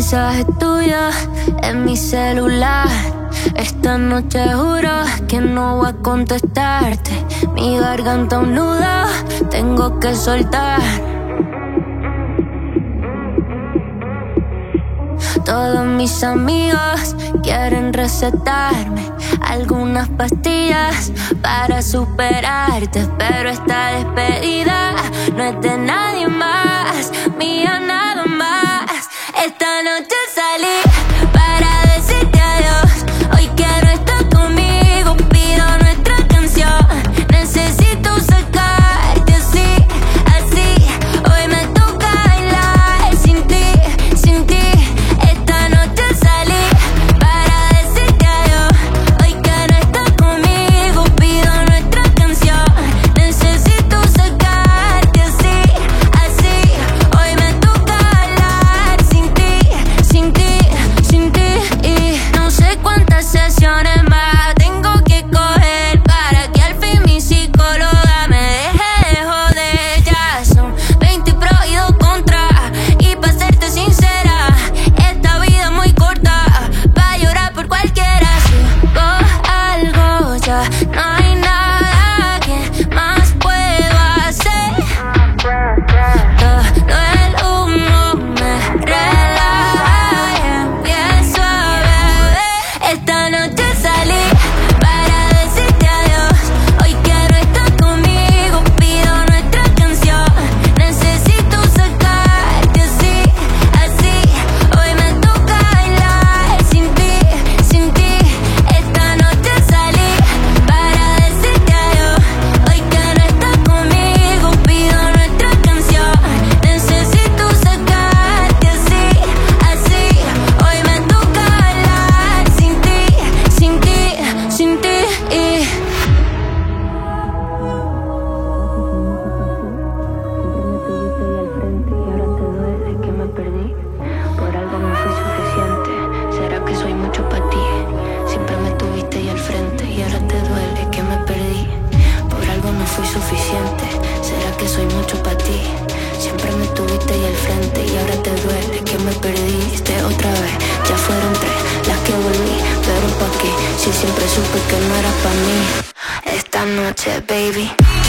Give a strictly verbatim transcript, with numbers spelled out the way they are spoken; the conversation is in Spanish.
mensaje tuyo en mi celular. Esta noche juro que no voy a contestarte. Mi garganta un nudo, tengo que soltar. Todos mis amigos quieren recetarme algunas pastillas para superarte, pero esta despedida no es de nadie más, mía nada más. Esta noche salí para decirte adiós. Hoy quiero estar conmigo, pido nuestra canción. Necesito sacarte así, así. Hoy me toca bailar sin ti, sin ti. Esta noche salí para decirte adiós. Hoy quiero estar conmigo, pido nuestra canción. Necesito sacarte así, así. Hoy me toca bailar sin ti, sin ti, sin ti. Y no sé cuántas sesiones más tengo que coger para que al fin mi psicóloga me deje de joder. Ya son veinte pros y dos contras, y pa' serte sincera, esta vida es muy corta pa' llorar por cualquiera. Sigo algo, ya no hay nada que más puedo hacer. Todo el humo me relaja y empiezo a beber. Esta noche salí para decirte adiós. Hoy quiero estar conmigo, pido nuestra canción. Necesito sacarte así, así. Hoy me toca bailar sin ti, sin ti. Esta noche salí para decirte adiós. Hoy quiero estar conmigo, pido nuestra canción. Necesito sacarte así, así. Hoy me toca bailar sin ti, sin ti, sin ti. Y que me perdí. Por algo no fui suficiente. ¿Será que soy mucho para ti? Siempre me tuviste ahí al frente y ahora te duele que me perdí. Por algo no fui suficiente. ¿Será que soy mucho para ti? Siempre me tuviste ahí al frente y ahora te duele que me perdiste otra vez. Ya fueron tres las que volví, pero ¿pa' qué? Si siempre supe que no era pa' mí. Esta noche, baby,